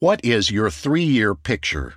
What is your 3-year picture?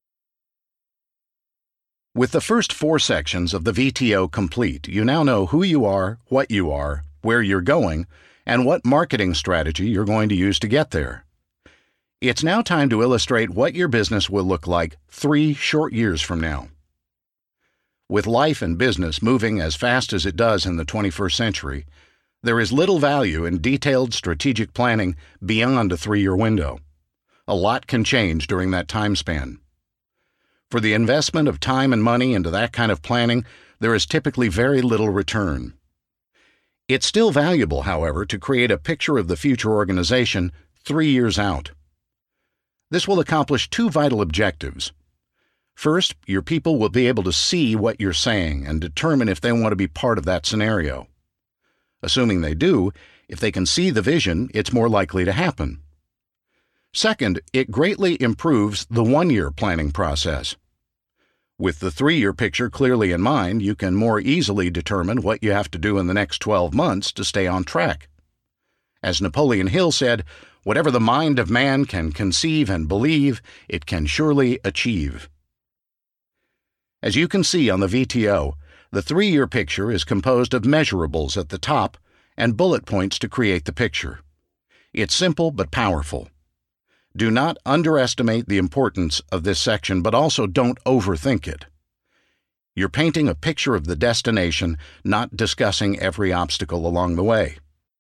With the first 4 sections of the VTO complete, you now know who you are, what you are, where you're going, and what marketing strategy you're going to use to get there. It's now time to illustrate what your business will look like 3 short years from now. With life and business moving as fast as it does in the 21st century, there is little value in detailed strategic planning beyond a 3-year window. A lot can change during that time span. For the investment of time and money into that kind of planning, there is typically very little return. It's still valuable, however, to create a picture of the future organization 3 years out. This will accomplish 2 vital objectives. First, your people will be able to see what you're saying and determine if they want to be part of that scenario. Assuming they do, if they can see the vision, it's more likely to happen. Second, it greatly improves the 1-year planning process. With the 3-year picture clearly in mind, you can more easily determine what you have to do in the next 12 months to stay on track. As Napoleon Hill said, "Whatever the mind of man can conceive and believe, it can surely achieve." As you can see on the VTO, the 3-year picture is composed of measurables at the top and bullet points to create the picture. It's simple but powerful. Do not underestimate the importance of this section, but also don't overthink it. You're painting a picture of the destination, not discussing every obstacle along the way.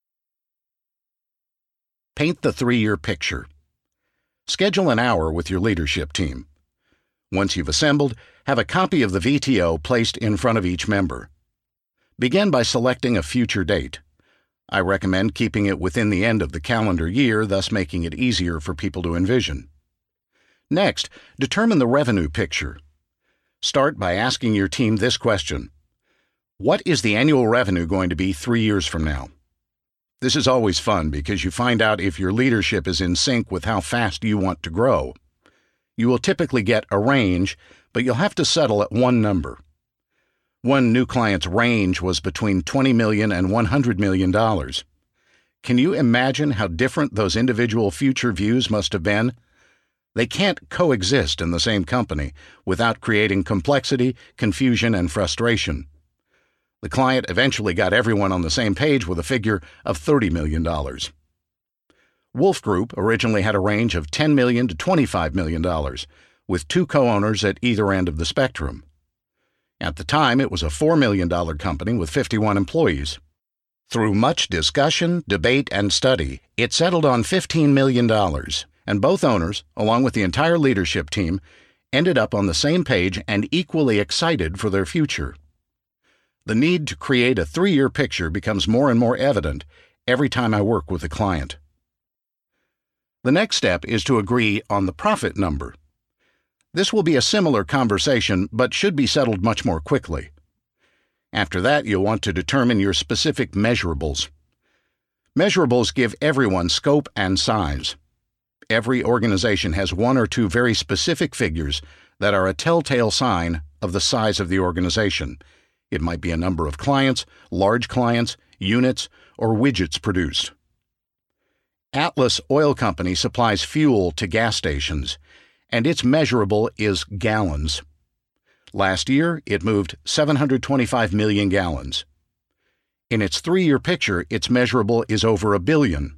Paint the 3-year picture. Schedule an hour with your leadership team. Once you've assembled, have a copy of the VTO placed in front of each member. Begin by selecting a future date. I recommend keeping it within the end of the calendar year, thus making it easier for people to envision. Next, determine the revenue picture. Start by asking your team this question: what is the annual revenue going to be 3 years from now? This is always fun because you find out if your leadership is in sync with how fast you want to grow. You will typically get a range, but you'll have to settle at one number. One new client's range was between $20 million and $100 million. Can you imagine how different those individual future views must have been? They can't coexist in the same company without creating complexity, confusion, and frustration. The client eventually got everyone on the same page with a figure of $30 million. Wolf Group originally had a range of $10 million to $25 million, with 2 co-owners at either end of the spectrum. At the time, it was a $4 million company with 51 employees. Through much discussion, debate, and study, it settled on $15 million, and both owners, along with the entire leadership team, ended up on the same page and equally excited for their future. The need to create a 3-year picture becomes more and more evident every time I work with a client. The next step is to agree on the profit number. This will be a similar conversation, but should be settled much more quickly. After that, you'll want to determine your specific measurables. Measurables give everyone scope and size. Every organization has 1 or 2 very specific figures that are a telltale sign of the size of the organization. It might be a number of clients, large clients, units, or widgets produced. Atlas Oil Company supplies fuel to gas stations, and its measurable is gallons. Last year, it moved 725 million gallons. In its 3-year picture, its measurable is over 1 billion.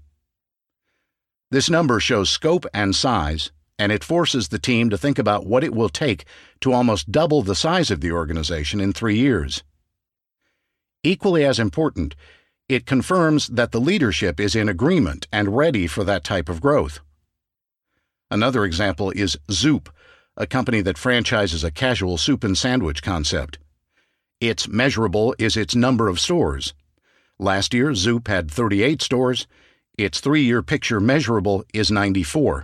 This number shows scope and size, and it forces the team to think about what it will take to almost double the size of the organization in 3 years. Equally as important, it confirms that the leadership is in agreement and ready for that type of growth. Another example is Zoop, a company that franchises a casual soup and sandwich concept. Its measurable is its number of stores. Last year, Zoop had 38 stores. Its 3-year picture measurable is 94.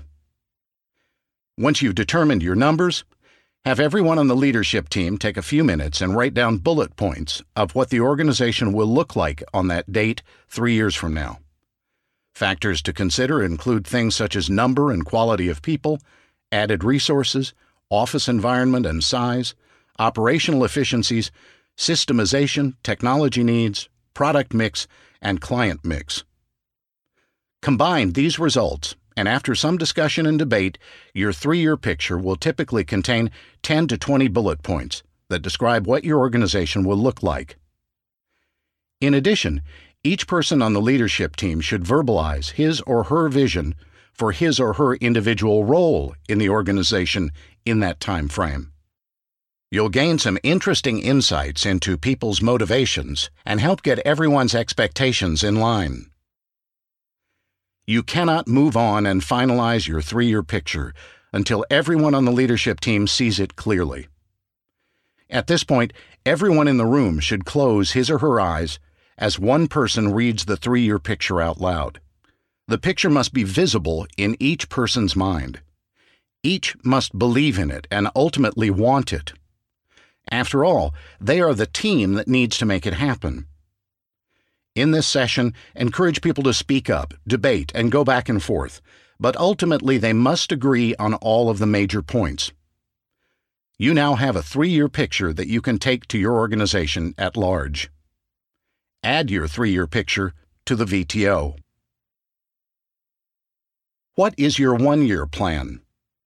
Once you've determined your numbers, have everyone on the leadership team take a few minutes and write down bullet points of what the organization will look like on that date 3 years from now. Factors to consider include things such as number and quality of people, added resources, office environment and size, operational efficiencies, systemization, technology needs, product mix, and client mix. Combine these results and after some discussion and debate, your 3-year picture will typically contain 10 to 20 bullet points that describe what your organization will look like. In addition, each person on the leadership team should verbalize his or her vision for his or her individual role in the organization in that time frame. You'll gain some interesting insights into people's motivations and help get everyone's expectations in line. You cannot move on and finalize your 3-year picture until everyone on the leadership team sees it clearly. At this point, everyone in the room should close his or her eyes as one person reads the 3-year picture out loud. The picture must be visible in each person's mind. Each must believe in it and ultimately want it. After all, they are the team that needs to make it happen. In this session, encourage people to speak up, debate, and go back and forth, but ultimately they must agree on all of the major points. You now have a 3-year picture that you can take to your organization at large. Add your 3-year picture to the VTO. What is your 1-year plan?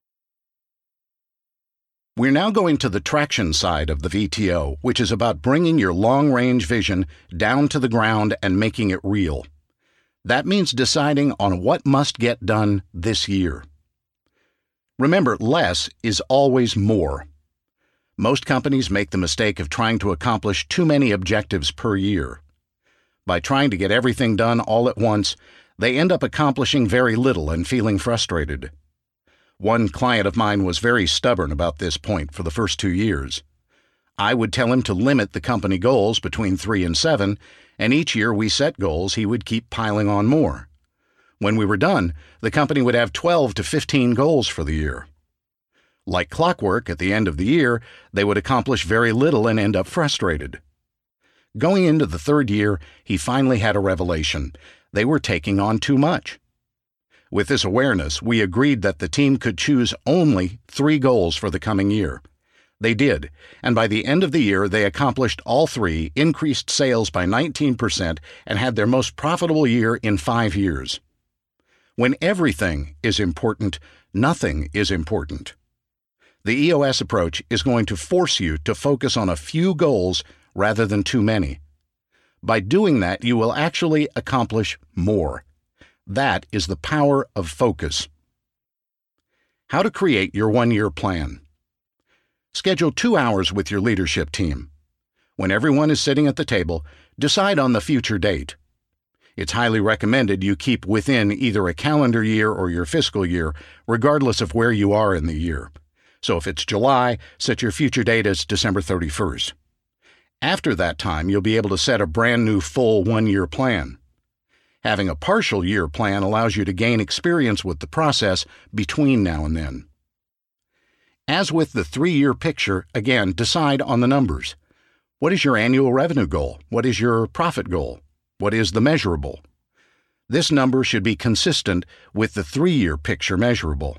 We're now going to the traction side of the VTO, which is about bringing your long-range vision down to the ground and making it real. That means deciding on what must get done this year. Remember, less is always more. Most companies make the mistake of trying to accomplish too many objectives per year. By trying to get everything done all at once, they end up accomplishing very little and feeling frustrated. One client of mine was very stubborn about this point for the first 2 years. I would tell him to limit the company goals between 3 and 7, and each year we set goals, he would keep piling on more. When we were done, the company would have 12 to 15 goals for the year. Like clockwork, at the end of the year, they would accomplish very little and end up frustrated. Going into the 3rd year, he finally had a revelation. They were taking on too much. With this awareness, we agreed that the team could choose only 3 goals for the coming year. They did, and by the end of the year they accomplished all 3, increased sales by 19%, and had their most profitable year in 5 years. When everything is important, nothing is important. The EOS approach is going to force you to focus on a few goals rather than too many. By doing that, you will actually accomplish more. That is the power of focus. How to create your 1-year plan. Schedule 2 hours with your leadership team. When everyone is sitting at the table, decide on the future date. It's highly recommended you keep within either a calendar year or your fiscal year, regardless of where you are in the year. So if it's July, set your future date as December 31st. After that time, you'll be able to set a brand new full 1-year plan. Having a partial year plan allows you to gain experience with the process between now and then. As with the 3-year picture, again, decide on the numbers. What is your annual revenue goal? What is your profit goal? What is the measurable? This number should be consistent with the 3-year picture measurable.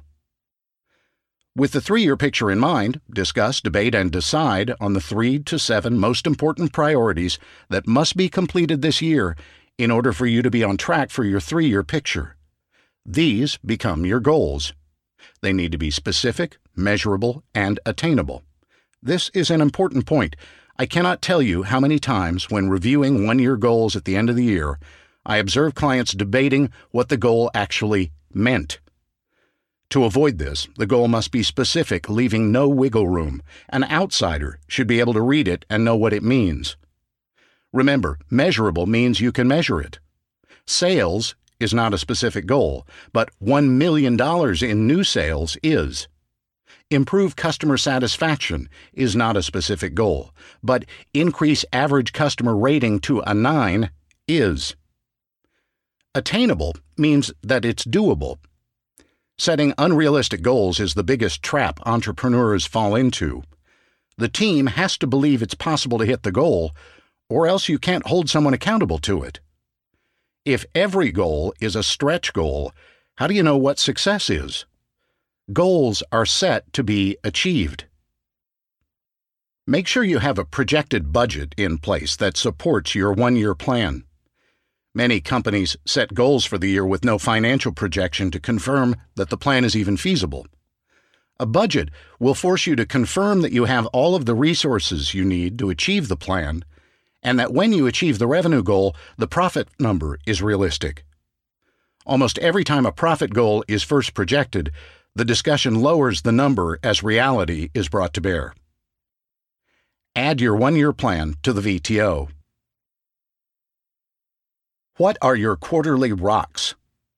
With the 3-year picture in mind, discuss, debate, and decide on the 3 to 7 most important priorities that must be completed this year in order for you to be on track for your 3-year picture. These become your goals. They need to be specific, measurable, and attainable. This is an important point. I cannot tell you how many times when reviewing 1-year goals at the end of the year, I observe clients debating what the goal actually meant. To avoid this, the goal must be specific, leaving no wiggle room. An outsider should be able to read it and know what it means. Remember, measurable means you can measure it. Sales is not a specific goal, but $1 million in new sales is. Improve customer satisfaction is not a specific goal, but increase average customer rating to a 9 is. Attainable means that it's doable. Setting unrealistic goals is the biggest trap entrepreneurs fall into. The team has to believe it's possible to hit the goal, or else you can't hold someone accountable to it. If every goal is a stretch goal, how do you know what success is? Goals are set to be achieved. Make sure you have a projected budget in place that supports your 1-year plan. Many companies set goals for the year with no financial projection to confirm that the plan is even feasible. A budget will force you to confirm that you have all of the resources you need to achieve the plan, and that when you achieve the revenue goal, the profit number is realistic. Almost every time a profit goal is first projected, the discussion lowers the number as reality is brought to bear. Add your one-year plan to the VTO. What are your quarterly rocks?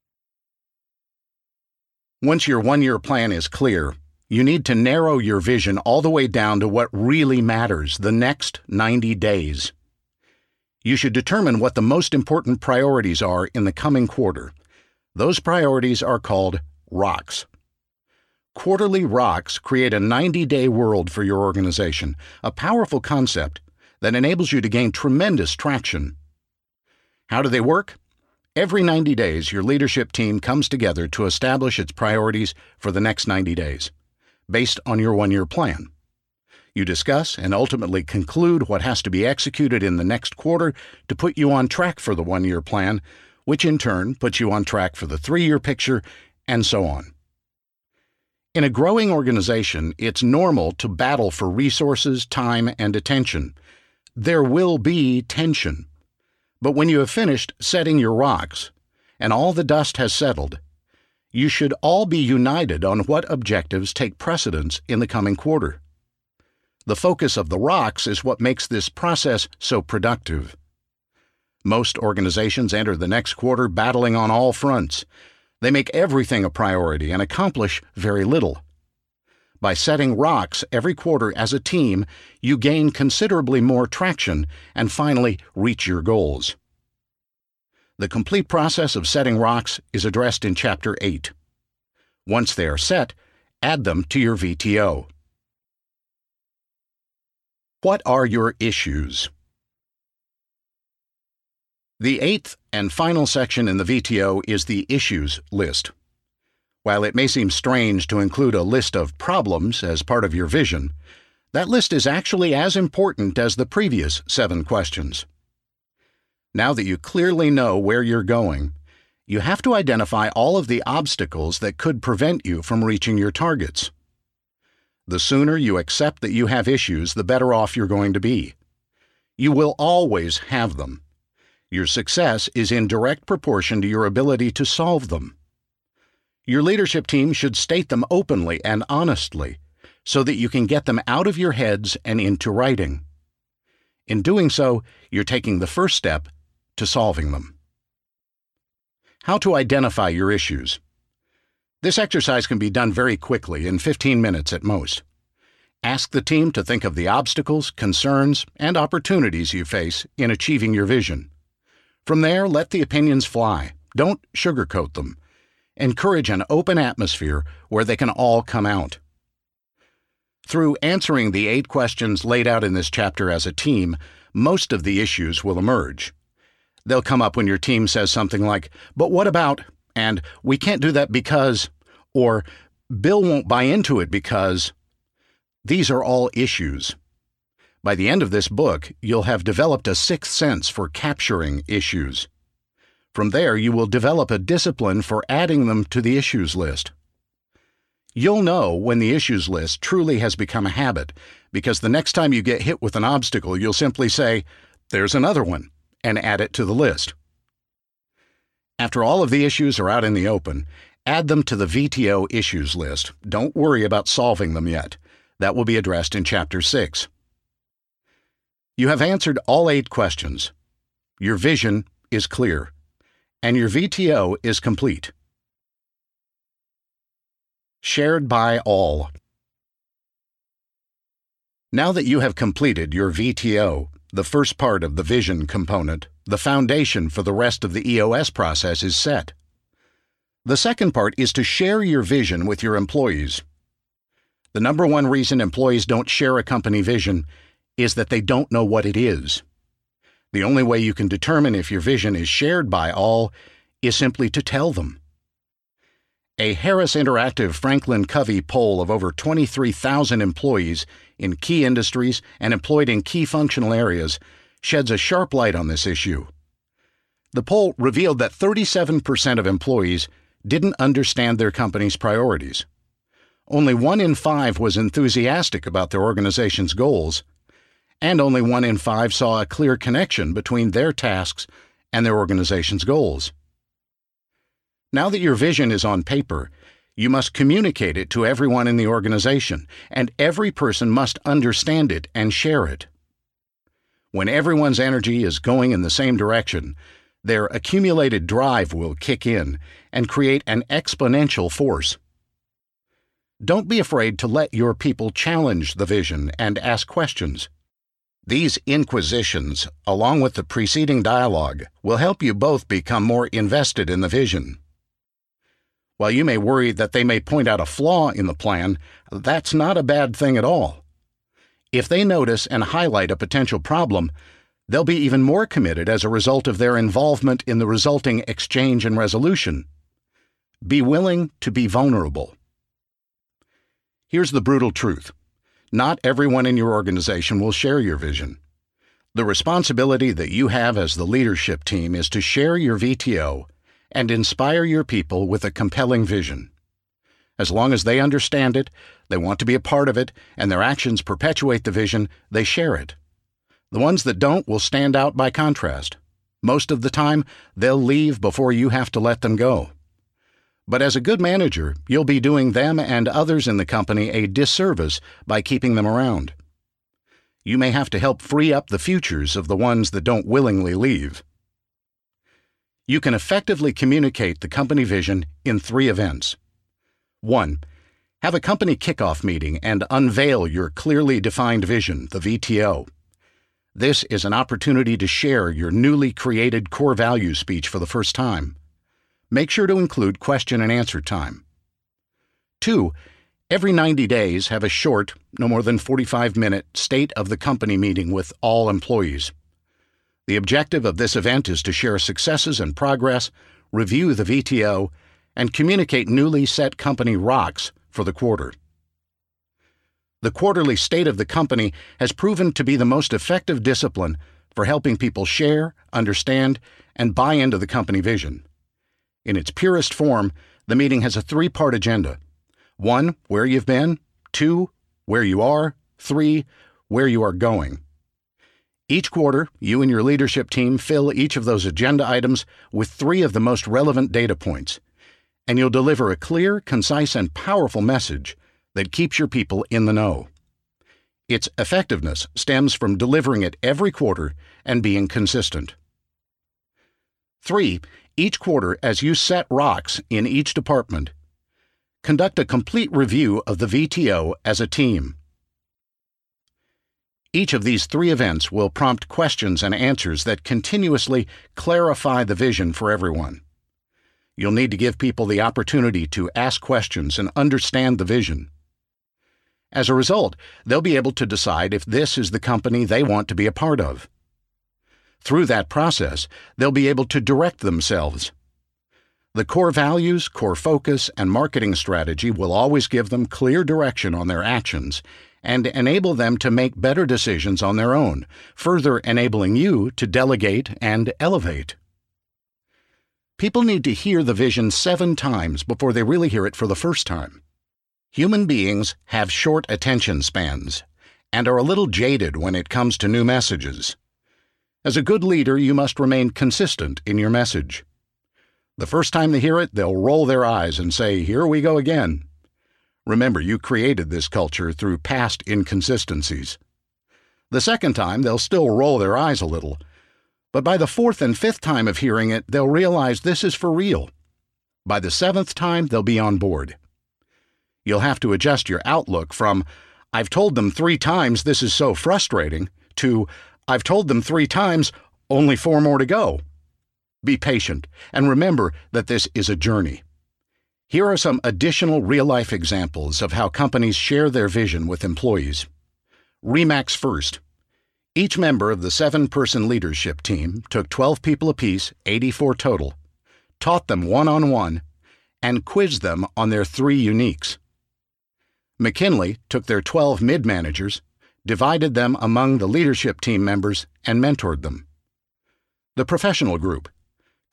Once your one-year plan is clear, you need to narrow your vision all the way down to what really matters, the next 90 days. You should determine what the most important priorities are in the coming quarter. Those priorities are called rocks. Quarterly rocks create a 90-day world for your organization, a powerful concept that enables you to gain tremendous traction. How do they work? Every 90 days, your leadership team comes together to establish its priorities for the next 90 days, based on your one-year plan. You discuss and ultimately conclude what has to be executed in the next quarter to put you on track for the one-year plan, which in turn puts you on track for the three-year picture, and so on. In a growing organization, it's normal to battle for resources, time, and attention. There will be tension. But when you have finished setting your rocks, and all the dust has settled, you should all be united on what objectives take precedence in the coming quarter. The focus of the rocks is what makes this process so productive. Most organizations enter the next quarter battling on all fronts. They make everything a priority and accomplish very little. By setting rocks every quarter as a team, you gain considerably more traction and finally reach your goals. The complete process of setting rocks is addressed in Chapter 8. Once they are set, add them to your VTO. What are your issues? The eighth and final section in the VTO is the issues list. While it may seem strange to include a list of problems as part of your vision, that list is actually as important as the previous 7 questions. Now that you clearly know where you're going, you have to identify all of the obstacles that could prevent you from reaching your targets. The sooner you accept that you have issues, the better off you're going to be. You will always have them. Your success is in direct proportion to your ability to solve them. Your leadership team should state them openly and honestly so that you can get them out of your heads and into writing. In doing so, you're taking the first step to solving them. How to identify your issues. This exercise can be done very quickly, in 15 minutes at most. Ask the team to think of the obstacles, concerns, and opportunities you face in achieving your vision. From there, let the opinions fly. Don't sugarcoat them. Encourage an open atmosphere where they can all come out. Through answering the 8 questions laid out in this chapter as a team, most of the issues will emerge. They'll come up when your team says something like, "But what about," and "We can't do that because," or "Bill won't buy into it because." These are all issues. By the end of this book, you'll have developed a sixth sense for capturing issues. From there, you will develop a discipline for adding them to the issues list. You'll know when the issues list truly has become a habit, because the next time you get hit with an obstacle, you'll simply say, "There's another one," and add it to the list. After all of the issues are out in the open, add them to the VTO issues list. Don't worry about solving them yet. That will be addressed in Chapter 6. You have answered all 8 questions. Your vision is clear, and your VTO is complete. Shared by all. Now that you have completed your VTO, the first part of the vision component, the foundation for the rest of the EOS process is set. The second part is to share your vision with your employees. The number one reason employees don't share a company vision is that they don't know what it is. The only way you can determine if your vision is shared by all is simply to tell them. A Harris Interactive Franklin Covey poll of over 23,000 employees in key industries and employed in key functional areas sheds a sharp light on this issue. The poll revealed that 37% of employees didn't understand their company's priorities. Only 1 in 5 was enthusiastic about their organization's goals, and only 1 in 5 saw a clear connection between their tasks and their organization's goals. Now that your vision is on paper, you must communicate it to everyone in the organization, and every person must understand it and share it. When everyone's energy is going in the same direction, their accumulated drive will kick in and create an exponential force. Don't be afraid to let your people challenge the vision and ask questions. These inquisitions, along with the preceding dialogue, will help you both become more invested in the vision. While you may worry that they may point out a flaw in the plan, that's not a bad thing at all. If they notice and highlight a potential problem, they'll be even more committed as a result of their involvement in the resulting exchange and resolution. Be willing to be vulnerable. Here's the brutal truth. Not everyone in your organization will share your vision. The responsibility that you have as the leadership team is to share your VTO and inspire your people with a compelling vision. As long as they understand it, they want to be a part of it, and their actions perpetuate the vision, they share it. The ones that don't will stand out by contrast. Most of the time, they'll leave before you have to let them go. But as a good manager, you'll be doing them and others in the company a disservice by keeping them around. You may have to help free up the futures of the ones that don't willingly leave. You can effectively communicate the company vision in 3 events. 1. Have a company kickoff meeting and unveil your clearly defined vision, the VTO. This is an opportunity to share your newly created core value speech for the first time. Make sure to include question and answer time. 2. Every 90 days, have a short, no more than 45-minute state of the company meeting with all employees. The objective of this event is to share successes and progress, review the VTO, and communicate newly set company rocks for the quarter. The quarterly state of the company has proven to be the most effective discipline for helping people share, understand, and buy into the company vision. In its purest form, the meeting has a 3-part agenda. 1, where you've been. 2, where you are. 3, where you are going. Each quarter, you and your leadership team fill each of those agenda items with 3 of the most relevant data points, and you'll deliver a clear, concise, and powerful message that keeps your people in the know. Its effectiveness stems from delivering it every quarter and being consistent. 3. Each quarter, as you set rocks in each department, conduct a complete review of the VTO as a team. Each of these 3 events will prompt questions and answers that continuously clarify the vision for everyone. You'll need to give people the opportunity to ask questions and understand the vision. As a result, they'll be able to decide if this is the company they want to be a part of. Through that process, they'll be able to direct themselves. The core values, core focus, and marketing strategy will always give them clear direction on their actions and enable them to make better decisions on their own, further enabling you to delegate and elevate. People need to hear the vision 7 times before they really hear it for the first time. Human beings have short attention spans and are a little jaded when it comes to new messages. As a good leader, you must remain consistent in your message. The first time they hear it, they'll roll their eyes and say, "Here we go again." Remember, you created this culture through past inconsistencies. The second time, they'll still roll their eyes a little, but by the 4th and 5th time of hearing it, they'll realize this is for real. By the 7th time, they'll be on board. You'll have to adjust your outlook from, "I've told them 3 times this is so frustrating," to, "I've told them 3 times, only 4 more to go." Be patient, and remember that this is a journey. Here are some additional real-life examples of how companies share their vision with employees. RE/MAX first. Each member of the 7-person leadership team took 12 people apiece, 84 total, taught them one-on-one, and quizzed them on their 3 uniques. McKinley took their 12 mid-managers, divided them among the leadership team members, and mentored them. The Professional Group.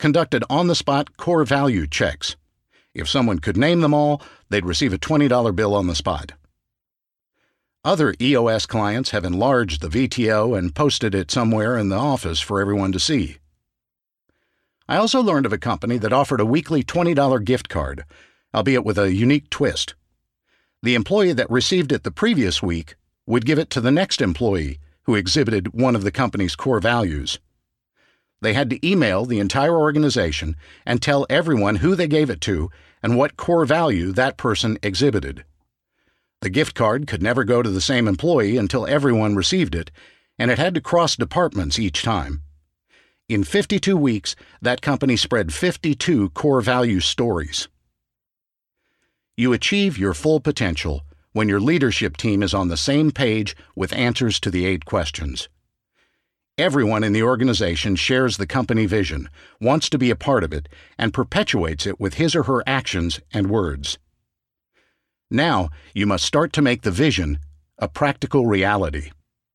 conducted on-the-spot core value checks. If someone could name them all, they'd receive a $20 bill on the spot. Other EOS clients have enlarged the VTO and posted it somewhere in the office for everyone to see. I also learned of a company that offered a weekly $20 gift card, albeit with a unique twist. The employee that received it the previous week would give it to the next employee who exhibited one of the company's core values. They had to email the entire organization and tell everyone who they gave it to and what core value that person exhibited. The gift card could never go to the same employee until everyone received it, and it had to cross departments each time. In 52 weeks, that company spread 52 core value stories. You achieve your full potential when your leadership team is on the same page with answers to the 8 questions. Everyone in the organization shares the company vision, wants to be a part of it, and perpetuates it with his or her actions and words. Now, you must start to make the vision a practical reality.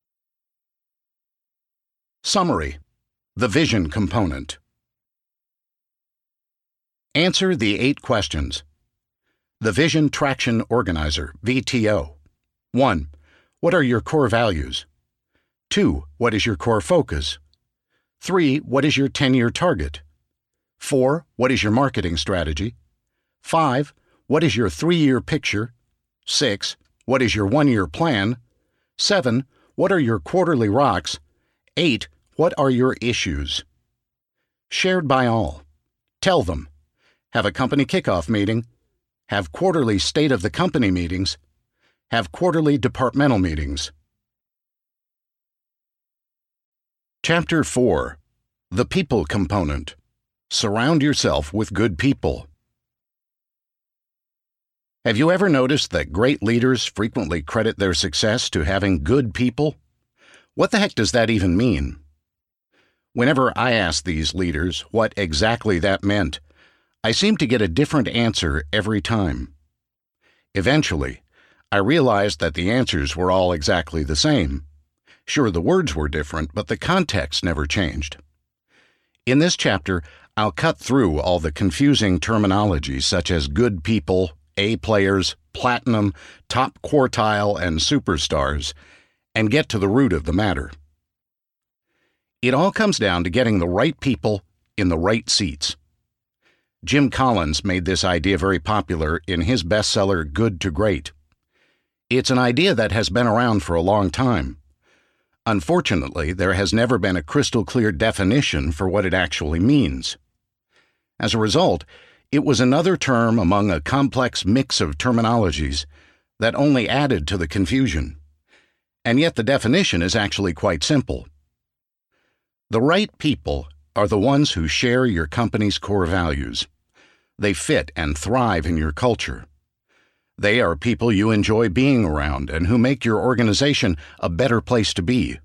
Summary: the vision component. Answer the 8 questions. The Vision Traction Organizer, VTO. 1. What are your core values? 2. What is your core focus? 3. What is your 10-year target? 4. What is your marketing strategy? 5. What is your 3-year picture? 6. What is your 1-year plan? 7. What are your quarterly rocks? 8. What are your issues? Shared by all. Tell them. Have a company kickoff meeting. Have quarterly state of the company meetings. Have quarterly departmental meetings. Chapter 4. The People Component. Surround yourself with good people. Have you ever noticed that great leaders frequently credit their success to having good people? What the heck does that even mean? Whenever I asked these leaders what exactly that meant, I seemed to get a different answer every time. Eventually, I realized that the answers were all exactly the same. Sure, the words were different, but the context never changed. In this chapter, I'll cut through all the confusing terminology such as good people, A players, platinum, top quartile, and superstars, and get to the root of the matter. It all comes down to getting the right people in the right seats. Jim Collins made this idea very popular in his bestseller Good to Great. It's an idea that has been around for a long time. Unfortunately, there has never been a crystal-clear definition for what it actually means. As a result, it was another term among a complex mix of terminologies that only added to the confusion. And yet the definition is actually quite simple. The right people are the ones who share your company's core values. They fit and thrive in your culture. They are people you enjoy being around and who make your organization a better place to be.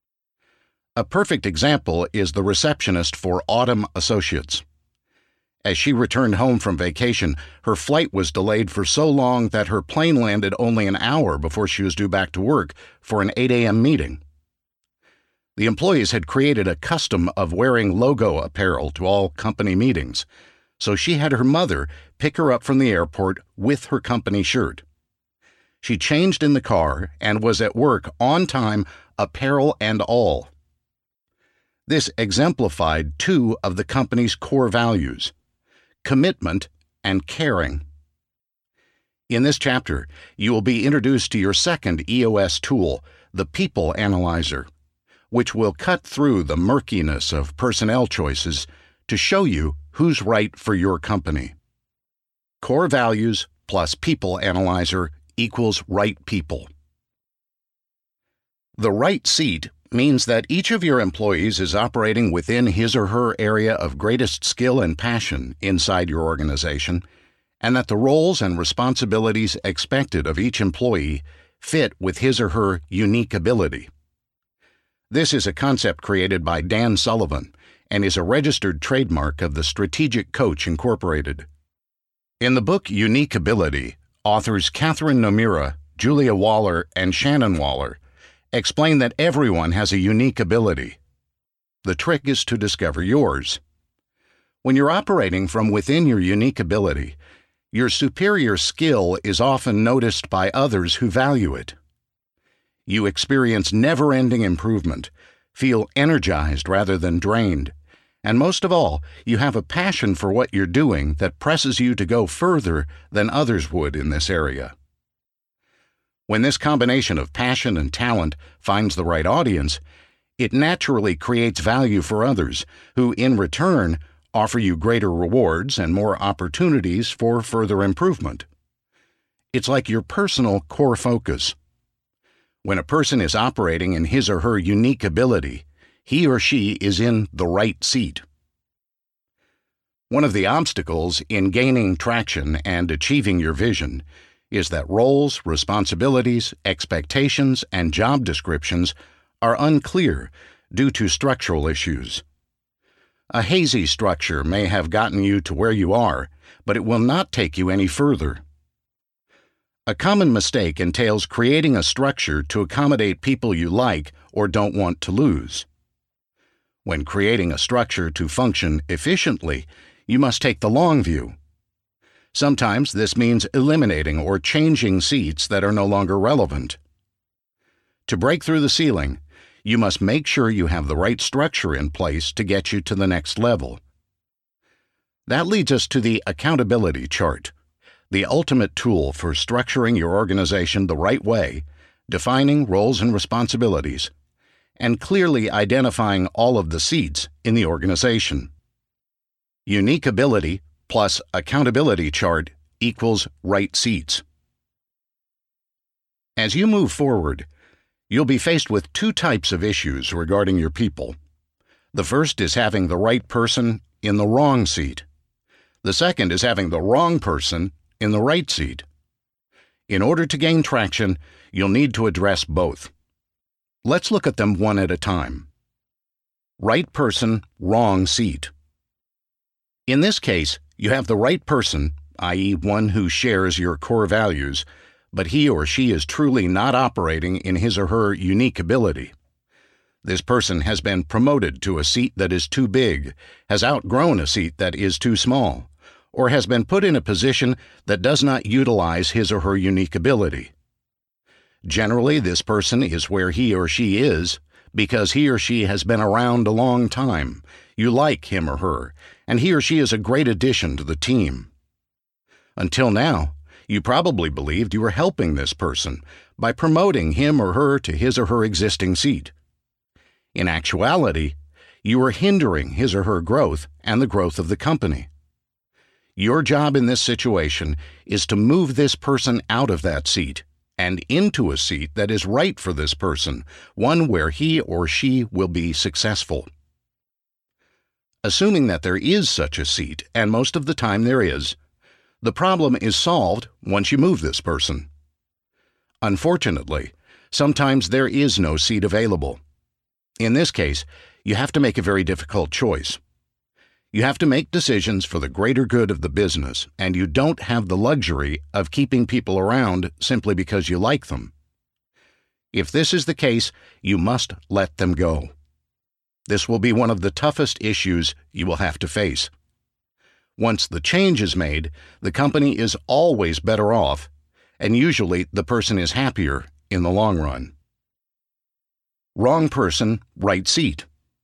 A perfect example is the receptionist for Autumn Associates. As she returned home from vacation, her flight was delayed for so long that her plane landed only an hour before she was due back to work for an 8 a.m. meeting. The employees had created a custom of wearing logo apparel to all company meetings, so she had her mother pick her up from the airport with her company shirt. She changed in the car and was at work on time, apparel and all. This exemplified 2 of the company's core values: commitment and caring. In this chapter, you will be introduced to your second EOS tool, the People Analyzer, which will cut through the murkiness of personnel choices to show you who's right for your company. Core values plus People Analyzer equals right people. The right seat means that each of your employees is operating within his or her area of greatest skill and passion inside your organization, and that the roles and responsibilities expected of each employee fit with his or her unique ability. This is a concept created by Dan Sullivan and is a registered trademark of the Strategic Coach Incorporated. In the book Unique Ability, authors Catherine Nomura, Julia Waller, and Shannon Waller explain that everyone has a unique ability. The trick is to discover yours. When you're operating from within your unique ability, your superior skill is often noticed by others who value it. You experience never-ending improvement, feel energized rather than drained, and most of all, you have a passion for what you're doing that presses you to go further than others would in this area. When this combination of passion and talent finds the right audience, it naturally creates value for others, who in return offer you greater rewards and more opportunities for further improvement. It's like your personal core focus. When a person is operating in his or her unique ability, he or she is in the right seat. One of the obstacles in gaining traction and achieving your vision is that roles, responsibilities, expectations, and job descriptions are unclear due to structural issues. A hazy structure may have gotten you to where you are, but it will not take you any further. A common mistake entails creating a structure to accommodate people you like or don't want to lose. When creating a structure to function efficiently, you must take the long view. Sometimes this means eliminating or changing seats that are no longer relevant. To break through the ceiling, you must make sure you have the right structure in place to get you to the next level. That leads us to the accountability chart, the ultimate tool for structuring your organization the right way, defining roles and responsibilities, and clearly identifying all of the seats in the organization. Unique ability plus accountability chart equals right seats. As you move forward, you'll be faced with two types of issues regarding your people. The first is having the right person in the wrong seat. The second is having the wrong person in the right seat. In order to gain traction, you'll need to address both. Let's look at them one at a time. Right person, wrong seat. In this case, you have the right person, i.e., one who shares your core values, but he or she is truly not operating in his or her unique ability. This person has been promoted to a seat that is too big, has outgrown a seat that is too small, or has been put in a position that does not utilize his or her unique ability. Generally, this person is where he or she is because he or she has been around a long time. You like him or her, and he or she is a great addition to the team. Until now, you probably believed you were helping this person by promoting him or her to his or her existing seat. In actuality, you are hindering his or her growth and the growth of the company. Your job in this situation is to move this person out of that seat and into a seat that is right for this person, one where he or she will be successful. Assuming that there is such a seat, and most of the time there is, the problem is solved once you move this person. Unfortunately, sometimes there is no seat available. In this case, you have to make a very difficult choice. You have to make decisions for the greater good of the business, and you don't have the luxury of keeping people around simply because you like them. If this is the case, you must let them go. This will be one of the toughest issues you will have to face. Once the change is made, the company is always better off, and usually the person is happier in the long run. Wrong person, right seat.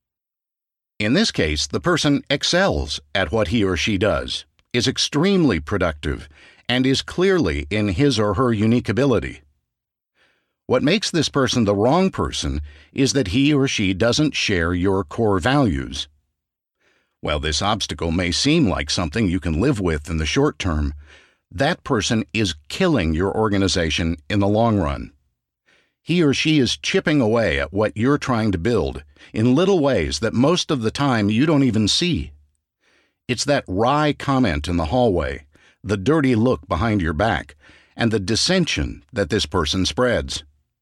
In this case, the person excels at what he or she does, is extremely productive, and is clearly in his or her unique ability. What makes this person the wrong person is that he or she doesn't share your core values. While this obstacle may seem like something you can live with in the short term, that person is killing your organization in the long run. He or she is chipping away at what you're trying to build in little ways that most of the time you don't even see. It's that wry comment in the hallway, the dirty look behind your back, and the dissension that this person spreads.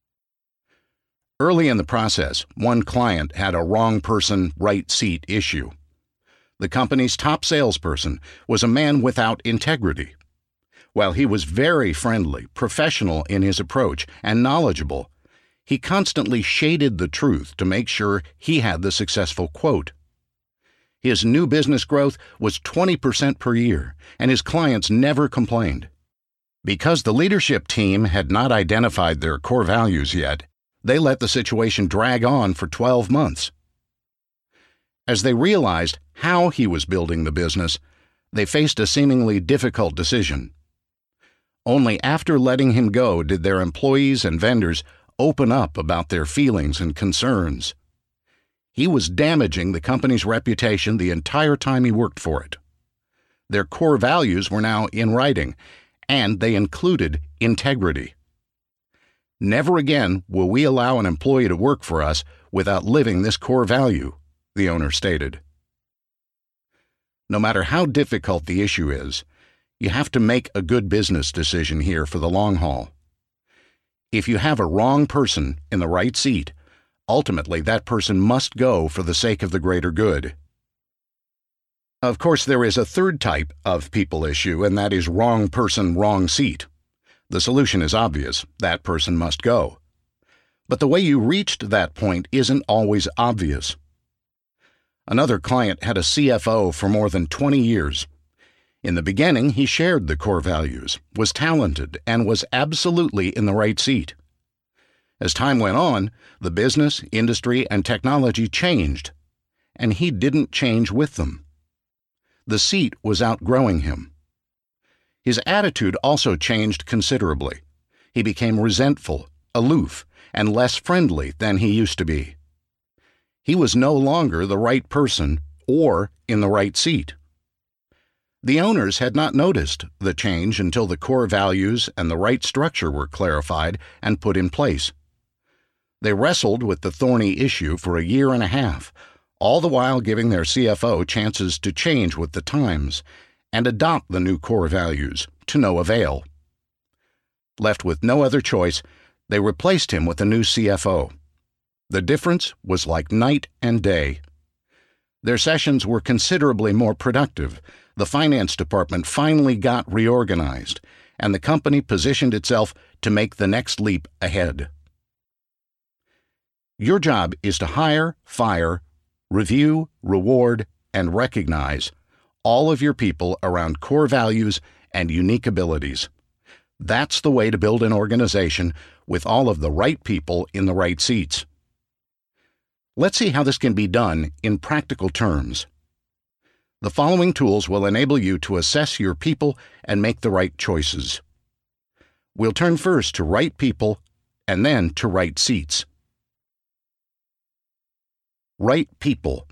Early in the process, one client had a wrong person, right seat issue. The company's top salesperson was a man without integrity. While he was very friendly, professional in his approach, and knowledgeable, he constantly shaded the truth to make sure he had the successful quote. His new business growth was 20% per year, and his clients never complained. Because the leadership team had not identified their core values yet, they let the situation drag on for 12 months. As they realized how he was building the business, they faced a seemingly difficult decision. Only after letting him go did their employees and vendors open up about their feelings and concerns. He was damaging the company's reputation the entire time he worked for it. Their core values were now in writing, and they included integrity. Never again will we allow an employee to work for us without living this core value, the owner stated. No matter how difficult the issue is, you have to make a good business decision here for the long haul. If you have a wrong person in the right seat, ultimately that person must go for the sake of the greater good. Of course, there is a third type of people issue, and that is wrong person, wrong seat. The solution is obvious. That person must go. But the way you reached that point isn't always obvious. Another client had a CFO for more than 20 years. In the beginning, he shared the core values, was talented, and was absolutely in the right seat. As time went on, the business, industry, and technology changed, and he didn't change with them. The seat was outgrowing him. His attitude also changed considerably. He became resentful, aloof, and less friendly than he used to be. He was no longer the right person or in the right seat. The owners had not noticed the change until the core values and the right structure were clarified and put in place. They wrestled with the thorny issue for a year and a half, all the while giving their CFO chances to change with the times and adopt the new core values, to no avail. Left with no other choice, they replaced him with a new CFO. The difference was like night and day. Their sessions were considerably more productive. The finance department finally got reorganized, and the company positioned itself to make the next leap ahead. Your job is to hire, fire, review, reward, and recognize all of your people around core values and unique abilities. That's the way to build an organization with all of the right people in the right seats. Let's see how this can be done in practical terms. The following tools will enable you to assess your people and make the right choices. We'll turn first to right people and then to right seats. Right people.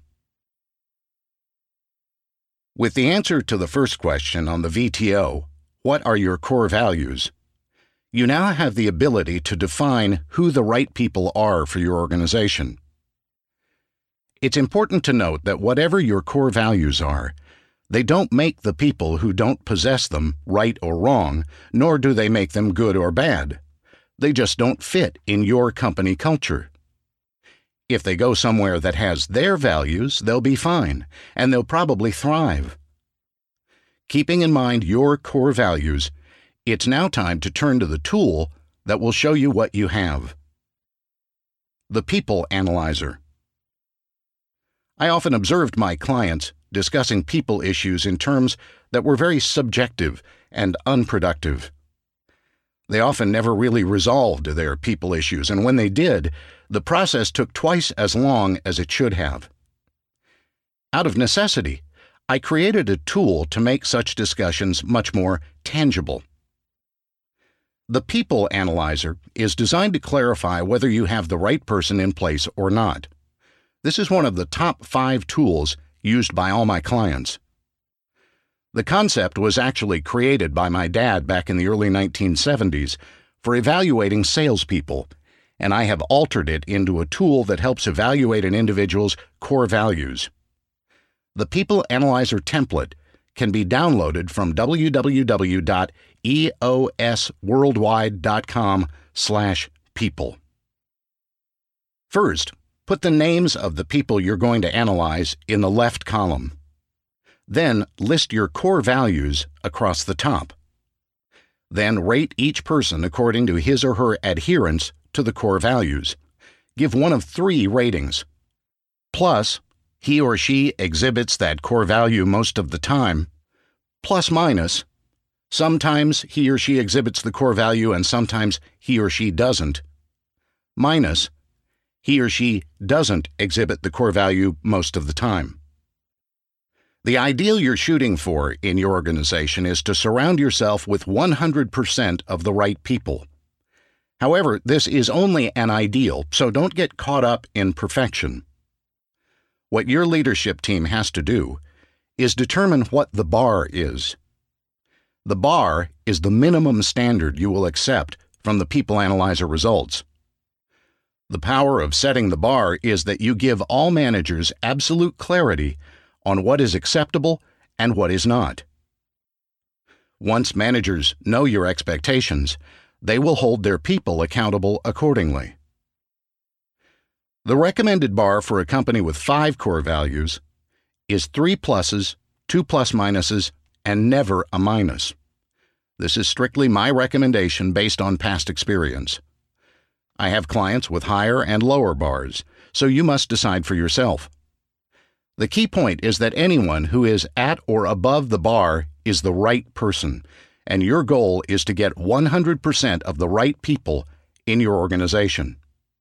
With the answer to the first question on the VTO, what are your core values? You now have the ability to define who the right people are for your organization. It's important to note that whatever your core values are, they don't make the people who don't possess them right or wrong, nor do they make them good or bad. They just don't fit in your company culture. If they go somewhere that has their values, they'll be fine, and they'll probably thrive. Keeping in mind your core values, it's now time to turn to the tool that will show you what you have. The People Analyzer. I often observed my clients discussing people issues in terms that were very subjective and unproductive. They often never really resolved their people issues, and when they did, the process took twice as long as it should have. Out of necessity, I created a tool to make such discussions much more tangible. The People Analyzer is designed to clarify whether you have the right person in place or not. This is one of the top 5 tools used by all my clients. The concept was actually created by my dad back in the early 1970s for evaluating salespeople, and I have altered it into a tool that helps evaluate an individual's core values. The People Analyzer template can be downloaded from www.eosworldwide.com/people. First, put the names of the people you're going to analyze in the left column. Then list your core values across the top. Then rate each person according to his or her adherence to the core values. Give one of 3 ratings. Plus, he or she exhibits that core value most of the time, plus minus, sometimes he or she exhibits the core value and sometimes he or she doesn't, minus, he or she doesn't exhibit the core value most of the time. The ideal you're shooting for in your organization is to surround yourself with 100% of the right people. However, this is only an ideal, so don't get caught up in perfection. What your leadership team has to do is determine what the bar is. The bar is the minimum standard you will accept from the People Analyzer results. The power of setting the bar is that you give all managers absolute clarity on what is acceptable and what is not. Once managers know your expectations, they will hold their people accountable accordingly. The recommended bar for a company with 5 core values is 3 pluses, 2 plus minuses, and never a minus. This is strictly my recommendation based on past experience. I have clients with higher and lower bars, so you must decide for yourself. The key point is that anyone who is at or above the bar is the right person, and your goal is to get 100% of the right people in your organization.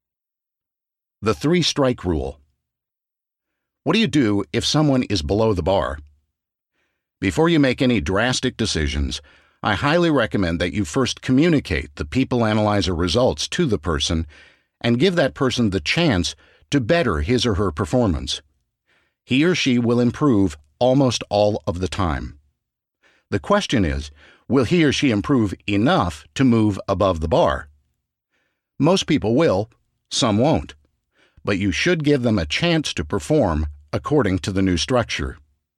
The 3-strike rule. What do you do if someone is below the bar? Before you make any drastic decisions, I highly recommend that you first communicate the People Analyzer results to the person and give that person the chance to better his or her performance. He or she will improve almost all of the time. The question is, will he or she improve enough to move above the bar? Most people will, some won't, but you should give them a chance to perform according to the new structure.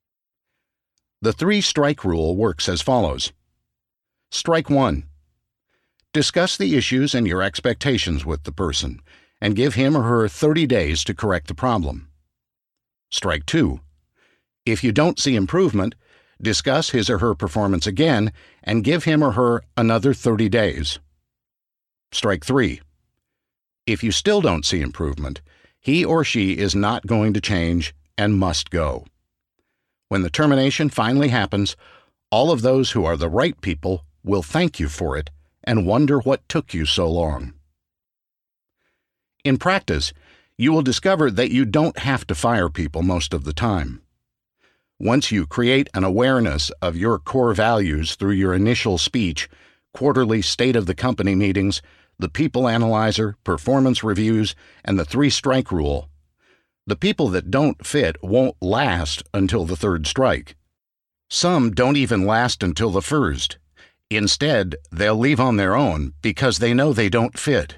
The 3-strike rule works as follows. Strike 1. Discuss the issues and your expectations with the person, and give him or her 30 days to correct the problem. Strike 2. If you don't see improvement, discuss his or her performance again and give him or her another 30 days. Strike 3. If you still don't see improvement, he or she is not going to change and must go. When the termination finally happens, all of those who are the right people will thank you for it and wonder what took you so long. In practice, you will discover that you don't have to fire people most of the time. Once you create an awareness of your core values through your initial speech, quarterly State of the Company meetings, the People Analyzer, performance reviews, and the 3-strike rule, the people that don't fit won't last until the 3rd strike. Some don't even last until the 1st. Instead, they'll leave on their own because they know they don't fit.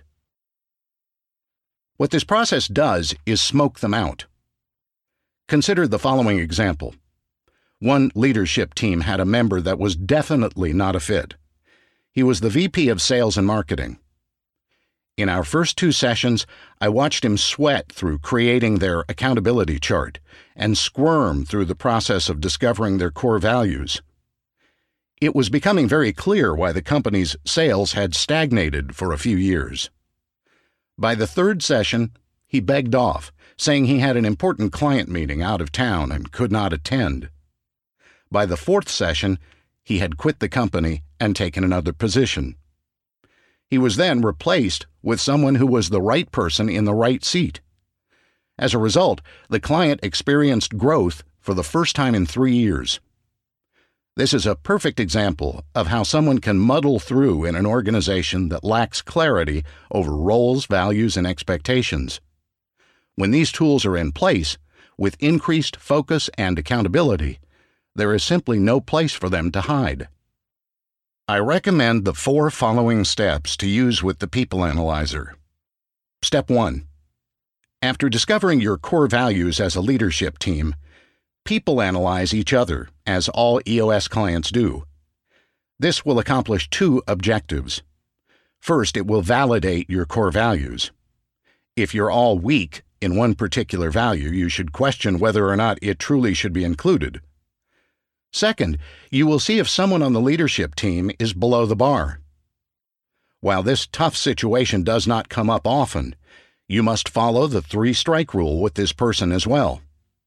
What this process does is smoke them out. Consider the following example. One leadership team had a member that was definitely not a fit. He was the VP of Sales and Marketing. In our first 2 sessions, I watched him sweat through creating their accountability chart and squirm through the process of discovering their core values. It was becoming very clear why the company's sales had stagnated for a few years. By the 3rd session, he begged off, saying he had an important client meeting out of town and could not attend. By the 4th session, he had quit the company and taken another position. He was then replaced with someone who was the right person in the right seat. As a result, the client experienced growth for the first time in 3 years. This is a perfect example of how someone can muddle through in an organization that lacks clarity over roles, values, and expectations. When these tools are in place, with increased focus and accountability, there is simply no place for them to hide. I recommend the 4 following steps to use with the People Analyzer. Step 1. After discovering your core values as a leadership team, people analyze each other, as all EOS clients do. This will accomplish 2 objectives. First, it will validate your core values. If you're all weak in one particular value, you should question whether or not it truly should be included. Second, you will see if someone on the leadership team is below the bar. While this tough situation does not come up often, you must follow the 3-strike rule with this person as well.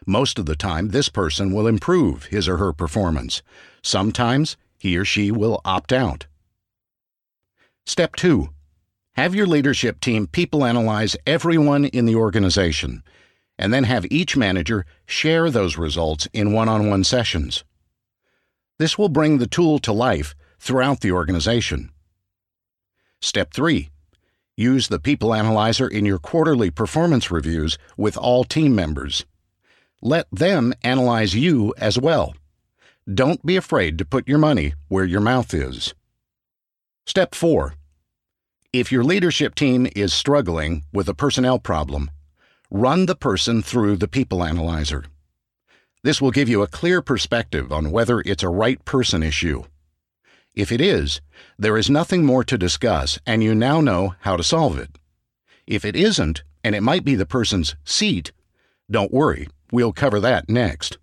Most of the time, this person will improve his or her performance. Sometimes he or she will opt out. Step 2. Have your leadership team people analyze everyone in the organization, and then have each manager share those results in one-on-one sessions. This will bring the tool to life throughout the organization. Step 3. Use the People Analyzer in your quarterly performance reviews with all team members. Let them analyze you as well. Don't be afraid to put your money where your mouth is. Step 4. If your leadership team is struggling with a personnel problem, run the person through the People Analyzer. This will give you a clear perspective on whether it's a right person issue. If it is, there is nothing more to discuss, and you now know how to solve it. If it isn't, and it might be the person's seat, don't worry, we'll cover that next.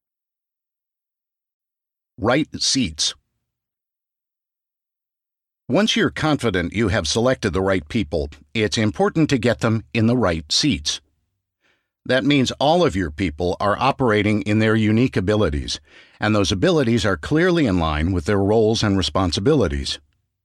Right seats. Once you're confident you have selected the right people, it's important to get them in the right seats. That means all of your people are operating in their unique abilities, and those abilities are clearly in line with their roles and responsibilities.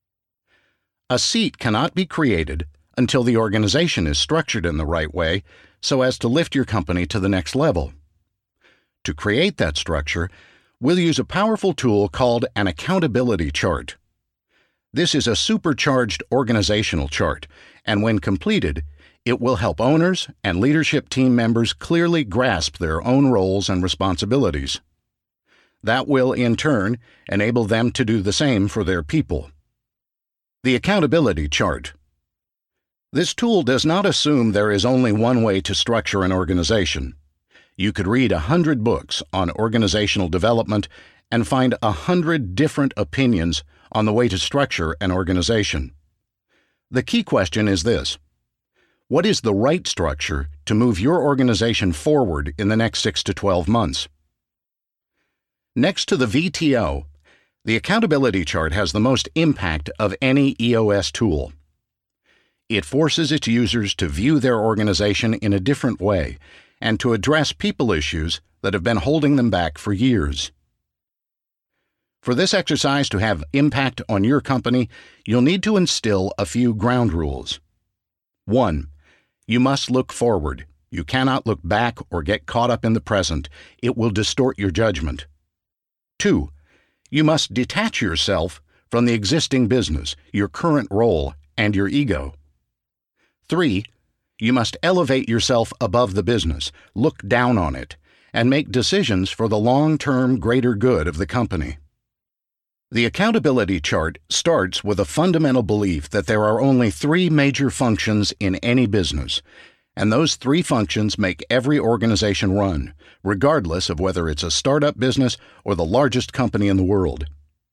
A seat cannot be created until the organization is structured in the right way so as to lift your company to the next level. To create that structure, we'll use a powerful tool called an accountability chart. This is a supercharged organizational chart, and when completed, it will help owners and leadership team members clearly grasp their own roles and responsibilities. That will, in turn, enable them to do the same for their people. The accountability chart. This tool does not assume there is only one way to structure an organization. You could read 100 books on organizational development and find 100 different opinions on the way to structure an organization. The key question is this: what is the right structure to move your organization forward in the next 6 to 12 months? Next to the VTO, the accountability chart has the most impact of any EOS tool. It forces its users to view their organization in a different way and to address people issues that have been holding them back for years. For this exercise to have impact on your company, you'll need to instill a few ground rules. 1. You must look forward. You cannot look back or get caught up in the present. It will distort your judgment. 2. You must detach yourself from the existing business, your current role, and your ego. 3. You must elevate yourself above the business, look down on it, and make decisions for the long-term greater good of the company. The accountability chart starts with a fundamental belief that there are only 3 major functions in any business, and those 3 functions make every organization run, regardless of whether it's a startup business or the largest company in the world.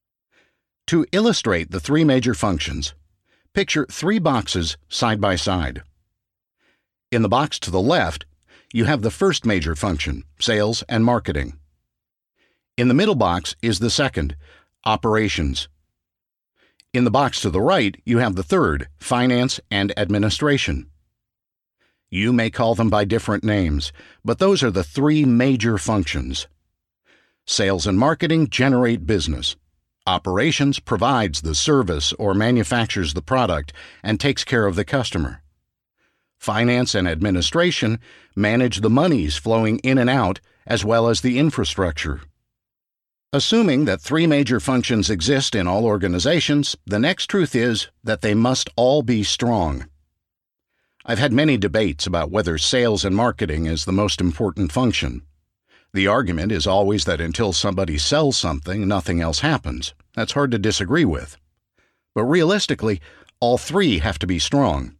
To illustrate the 3 major functions, picture 3 boxes side by side. In the box to the left, you have the first major function, sales and marketing. In the middle box is the second, operations. In the box to the right, you have the third, finance and administration. You may call them by different names, but those are the 3 major functions. Sales and marketing generate business. Operations provides the service or manufactures the product and takes care of the customer. Finance and administration manage the monies flowing in and out, as well as the infrastructure. Assuming that 3 major functions exist in all organizations, the next truth is that they must all be strong. I've had many debates about whether sales and marketing is the most important function. The argument is always that until somebody sells something, nothing else happens. That's hard to disagree with. But realistically, all 3 have to be strong.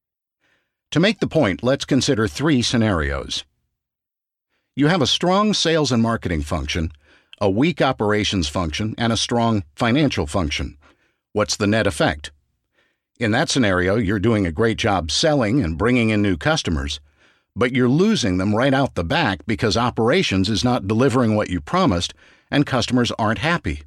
To make the point, let's consider 3 scenarios. You have a strong sales and marketing function, a weak operations function, and a strong financial function. What's the net effect? In that scenario, you're doing a great job selling and bringing in new customers, but you're losing them right out the back because operations is not delivering what you promised and customers aren't happy.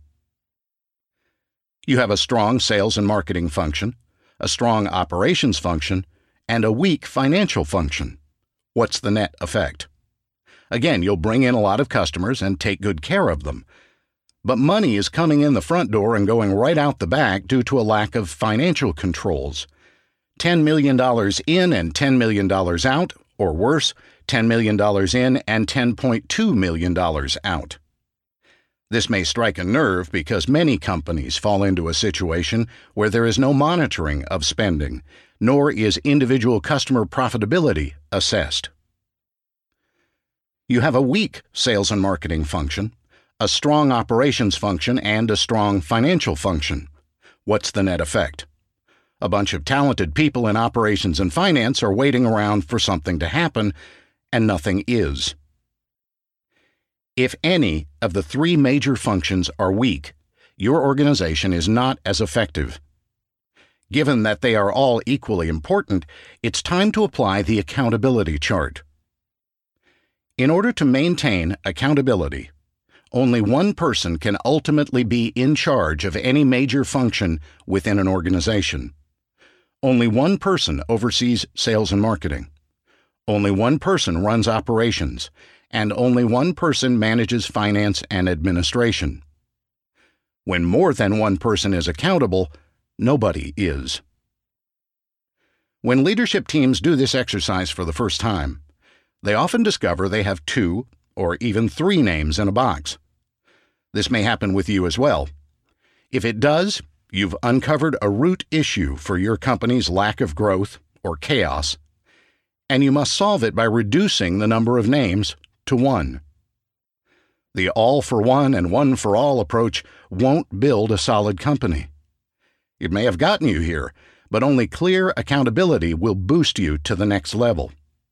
You have a strong sales and marketing function, a strong operations function, and a weak financial function. What's the net effect? Again, you'll bring in a lot of customers and take good care of them. But money is coming in the front door and going right out the back due to a lack of financial controls. $10 million in and $10 million out, or worse, $10 million in and $10.2 million out. This may strike a nerve because many companies fall into a situation where there is no monitoring of spending, nor is individual customer profitability assessed. You have a weak sales and marketing function, a strong operations function, and a strong financial function. What's the net effect? A bunch of talented people in operations and finance are waiting around for something to happen, and nothing is. If any of the three major functions are weak, your organization is not as effective. Given that they are all equally important, it's time to apply the accountability chart. In order to maintain accountability, only one person can ultimately be in charge of any major function within an organization. Only one person oversees sales and marketing. Only one person runs operations, and only one person manages finance and administration. When more than one person is accountable, nobody is. When leadership teams do this exercise for the first time, they often discover they have 2 or even 3 names in a box. This may happen with you as well. If it does, you've uncovered a root issue for your company's lack of growth or chaos, and you must solve it by reducing the number of names to 1. The all for one and one for all approach won't build a solid company. It may have gotten you here, but only clear accountability will boost you to the next level.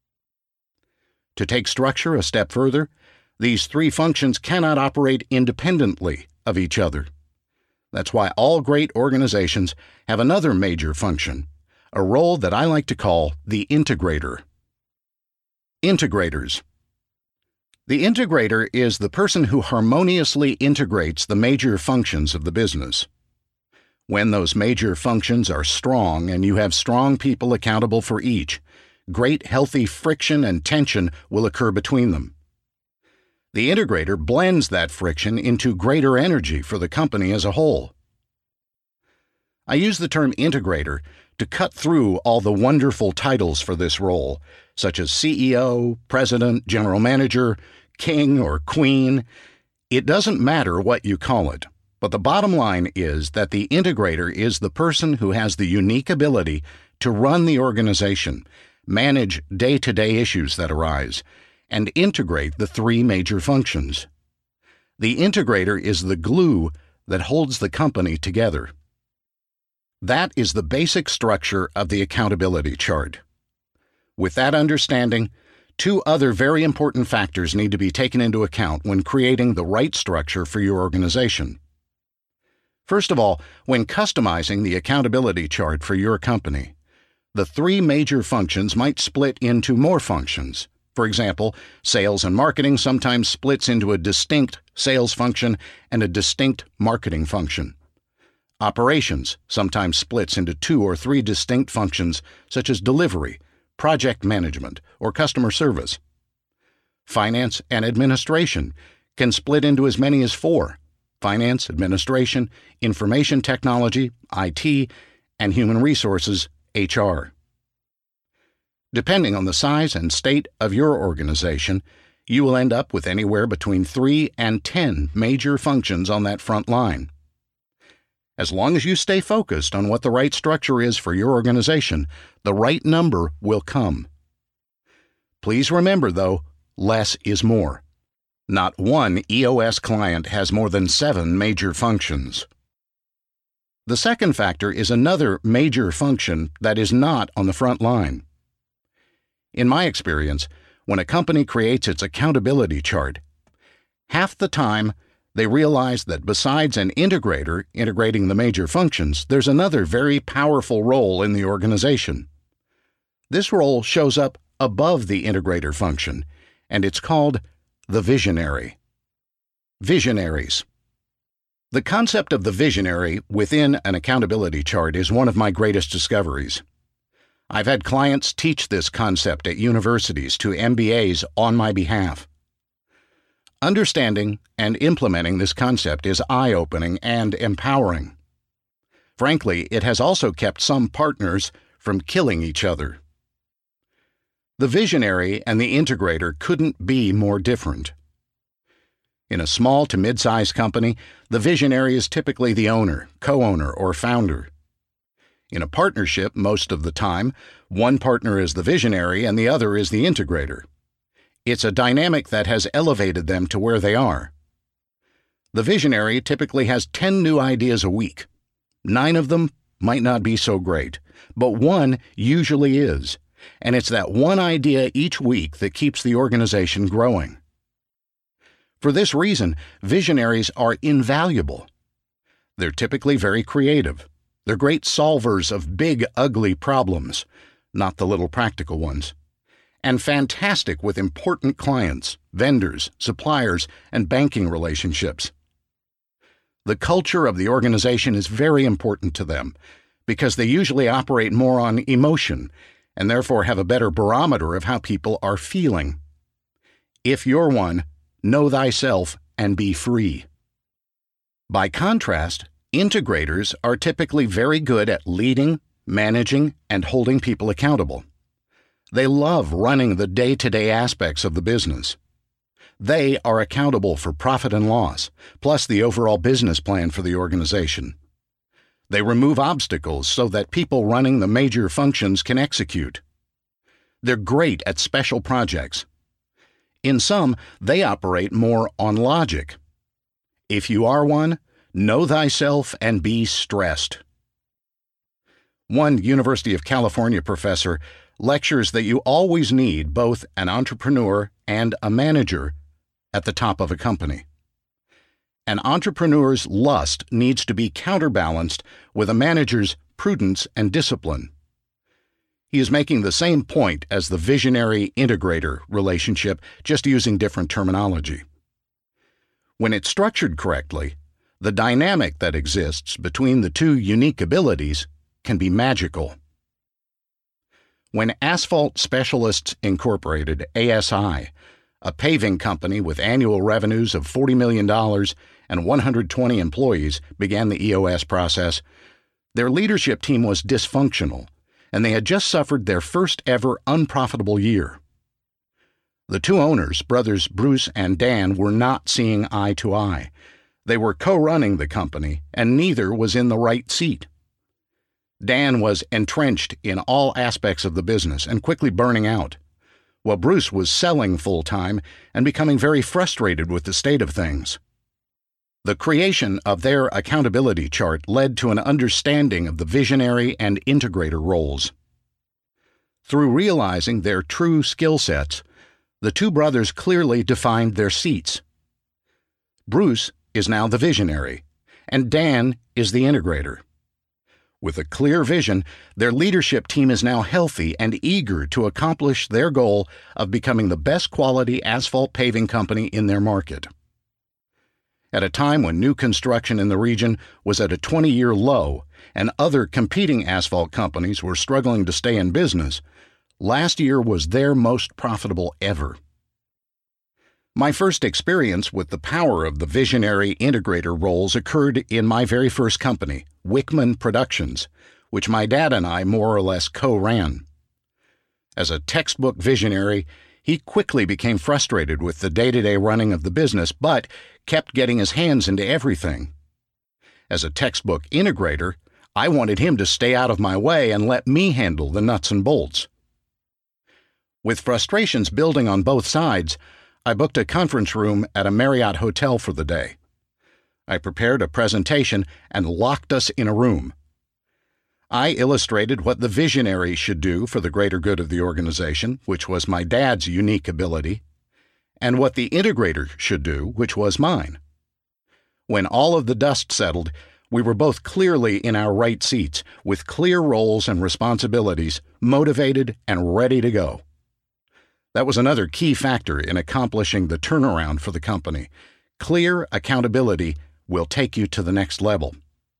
To take structure a step further, these 3 functions cannot operate independently of each other. That's why all great organizations have another major function, a role that I like to call the integrator. Integrators. The integrator is the person who harmoniously integrates the major functions of the business. When those major functions are strong and you have strong people accountable for each, great healthy friction and tension will occur between them. The integrator blends that friction into greater energy for the company as a whole. I use the term integrator to cut through all the wonderful titles for this role, such as CEO, President, General Manager, King or Queen. It doesn't matter what you call it, but the bottom line is that the integrator is the person who has the unique ability to run the organization, manage day-to-day issues that arise, and integrate the 3 major functions. The integrator is the glue that holds the company together. That is the basic structure of the accountability chart. With that understanding, 2 other very important factors need to be taken into account when creating the right structure for your organization. First of all, when customizing the accountability chart for your company, the 3 major functions might split into more functions. For example, sales and marketing sometimes splits into a distinct sales function and a distinct marketing function. Operations sometimes splits into 2 or 3 distinct functions such as delivery, project management, or customer service. Finance and administration can split into as many as 4: finance, administration, information technology, IT, and human resources, HR. Depending on the size and state of your organization, you will end up with anywhere between 3 and 10 major functions on that front line. As long as you stay focused on what the right structure is for your organization, the right number will come. Please remember, though, less is more. Not one EOS client has more than 7 major functions. The second factor is another major function that is not on the front line. In my experience, when a company creates its accountability chart, half the time they realize that besides an integrator integrating the major functions, there's another very powerful role in the organization. This role shows up above the integrator function, and it's called the visionary. Visionaries. The concept of the visionary within an accountability chart is one of my greatest discoveries. I've had clients teach this concept at universities to MBAs on my behalf. Understanding and implementing this concept is eye-opening and empowering. Frankly, it has also kept some partners from killing each other. The visionary and the integrator couldn't be more different. In a small to mid-sized company, the visionary is typically the owner, co-owner, or founder. In a partnership, most of the time, one partner is the visionary and the other is the integrator. It's a dynamic that has elevated them to where they are. The visionary typically has 10 new ideas a week. 9 of them might not be so great, but one usually is, and it's that one idea each week that keeps the organization growing. For this reason, visionaries are invaluable. They're typically very creative. They're great solvers of big, ugly problems, not the little practical ones, and fantastic with important clients, vendors, suppliers, and banking relationships. The culture of the organization is very important to them because they usually operate more on emotion and therefore have a better barometer of how people are feeling. If you're one, know thyself and be free. By contrast, integrators are typically very good at leading, managing, and holding people accountable. They love running the day-to-day aspects of the business. They are accountable for profit and loss, plus the overall business plan for the organization. They remove obstacles so that people running the major functions can execute. They're great at special projects. In some, they operate more on logic. If you are one, know thyself and be stressed. One University of California professor lectures that you always need both an entrepreneur and a manager at the top of a company. An entrepreneur's lust needs to be counterbalanced with a manager's prudence and discipline. He is making the same point as the visionary-integrator relationship, just using different terminology. When it's structured correctly, the dynamic that exists between the two unique abilities can be magical. When Asphalt Specialists Incorporated, ASI, a paving company with annual revenues of $40 million and 120 employees, began the EOS process, their leadership team was dysfunctional, and they had just suffered their first ever unprofitable year. The two owners, brothers Bruce and Dan, were not seeing eye to eye. They were co-running the company, and neither was in the right seat. Dan was entrenched in all aspects of the business and quickly burning out, while Bruce was selling full-time and becoming very frustrated with the state of things. The creation of their accountability chart led to an understanding of the visionary and integrator roles. Through realizing their true skill sets, the two brothers clearly defined their seats. Bruce is now the visionary, and Dan is the integrator. With a clear vision, their leadership team is now healthy and eager to accomplish their goal of becoming the best quality asphalt paving company in their market. At a time when new construction in the region was at a 20-year low and other competing asphalt companies were struggling to stay in business, last year was their most profitable ever. My first experience with the power of the visionary integrator roles occurred in my very first company, Wickman Productions, which my dad and I more or less co-ran. As a textbook visionary, he quickly became frustrated with the day-to-day running of the business, but kept getting his hands into everything. As a textbook integrator, I wanted him to stay out of my way and let me handle the nuts and bolts. With frustrations building on both sides, I booked a conference room at a Marriott hotel for the day. I prepared a presentation and locked us in a room. I illustrated what the visionary should do for the greater good of the organization, which was my dad's unique ability, and what the integrator should do, which was mine. When all of the dust settled, we were both clearly in our right seats, with clear roles and responsibilities, motivated and ready to go. That was another key factor in accomplishing the turnaround for the company. Clear accountability will take you to the next level.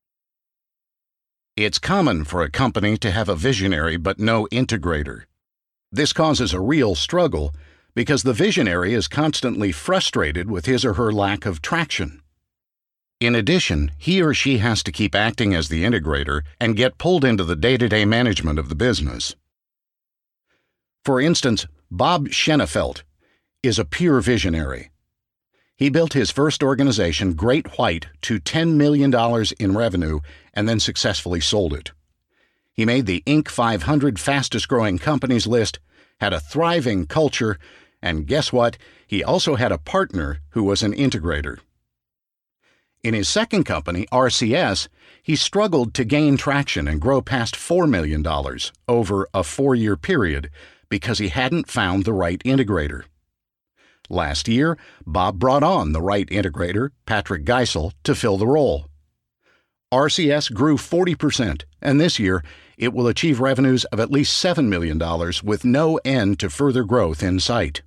It's common for a company to have a visionary but no integrator. This causes a real struggle because the visionary is constantly frustrated with his or her lack of traction. In addition, he or she has to keep acting as the integrator and get pulled into the day-to-day management of the business. For instance, Bob Schenefeld is a pure visionary. He built his first organization, Great White, to $10 million in revenue and then successfully sold it. He made the Inc. 500 fastest-growing companies list, had a thriving culture, and guess what? He also had a partner who was an integrator. In his second company, RCS, he struggled to gain traction and grow past $4 million over a 4-year period because he hadn't found the right integrator. Last year, Bob brought on the right integrator, Patrick Geisel, to fill the role. RCS grew 40%, and this year it will achieve revenues of at least $7 million with no end to further growth in sight.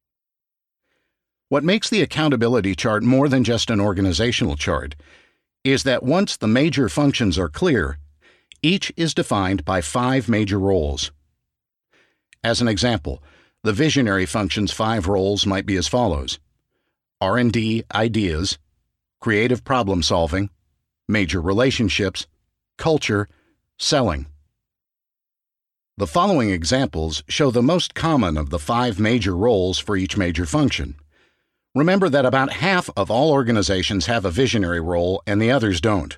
What makes the accountability chart more than just an organizational chart is that once the major functions are clear, each is defined by 5 major roles. As an example, the visionary function's 5 roles might be as follows: R&D ideas, creative problem solving, major relationships, culture, selling. The following examples show the most common of the 5 major roles for each major function. Remember that about half of all organizations have a visionary role and the others don't.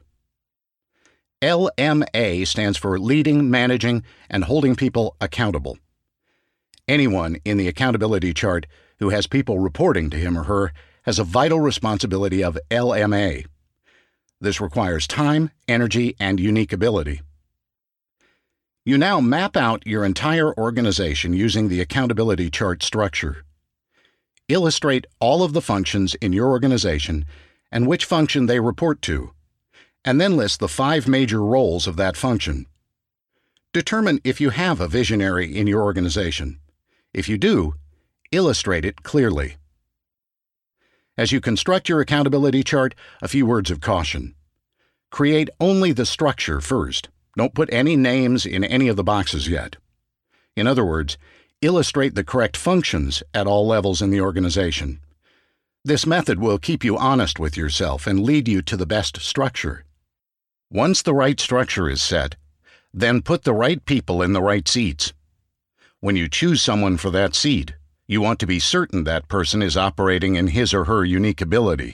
LMA stands for leading, managing, and holding people accountable. Anyone in the accountability chart who has people reporting to him or her has a vital responsibility of LMA. This requires time, energy, and unique ability. You now map out your entire organization using the accountability chart structure. Illustrate all of the functions in your organization and which function they report to, and then list the 5 major roles of that function. Determine if you have a visionary in your organization. If you do, illustrate it clearly. As you construct your accountability chart, a few words of caution. Create only the structure first. Don't put any names in any of the boxes yet. In other words, illustrate the correct functions at all levels in the organization. This method will keep you honest with yourself and lead you to the best structure. Once the right structure is set, then put the right people in the right seats. When you choose someone for that seat, you want to be certain that person is operating in his or her unique ability.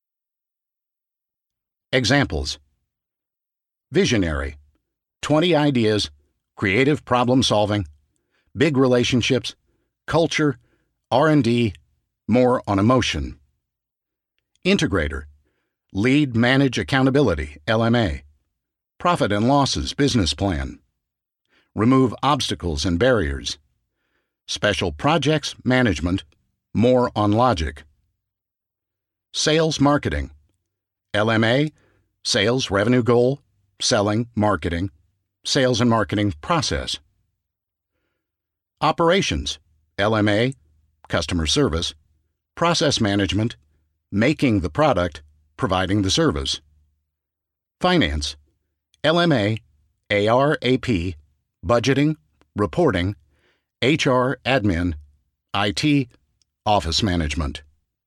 Examples: visionary, 20 ideas, creative problem solving, big relationships, culture, R&D, more on emotion. Integrator, lead, manage, accountability, LMA, profit and losses, business plan, remove obstacles and barriers, special projects, management, more on logic. Sales marketing, LMA, sales revenue goal, selling, marketing, sales and marketing process. Operations, LMA, customer service, process management, making the product, providing the service. Finance, LMA, AR, AP, budgeting, reporting, HR, admin, IT, office management.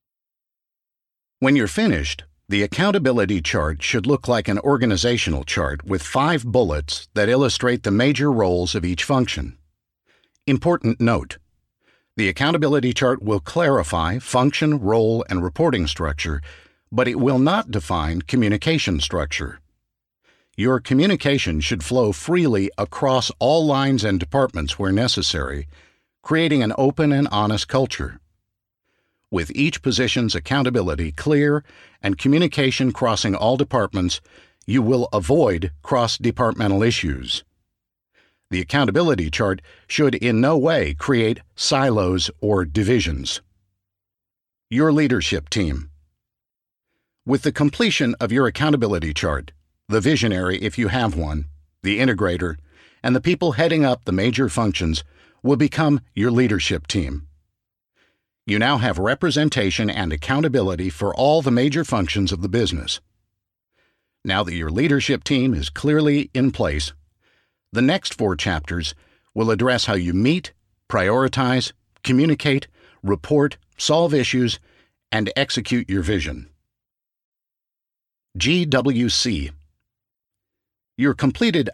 When you're finished, the accountability chart should look like an organizational chart with 5 bullets that illustrate the major roles of each function. Important note: the accountability chart will clarify function, role, and reporting structure, but it will not define communication structure. Your communication should flow freely across all lines and departments where necessary, creating an open and honest culture. With each position's accountability clear and communication crossing all departments, you will avoid cross-departmental issues. The accountability chart should in no way create silos or divisions. Your leadership team. With the completion of your accountability chart, the visionary, if you have one, the integrator, and the people heading up the major functions will become your leadership team. You now have representation and accountability for all the major functions of the business. Now that your leadership team is clearly in place, the next 4 chapters will address how you meet, prioritize, communicate, report, solve issues, and execute your vision. GWC. Your completed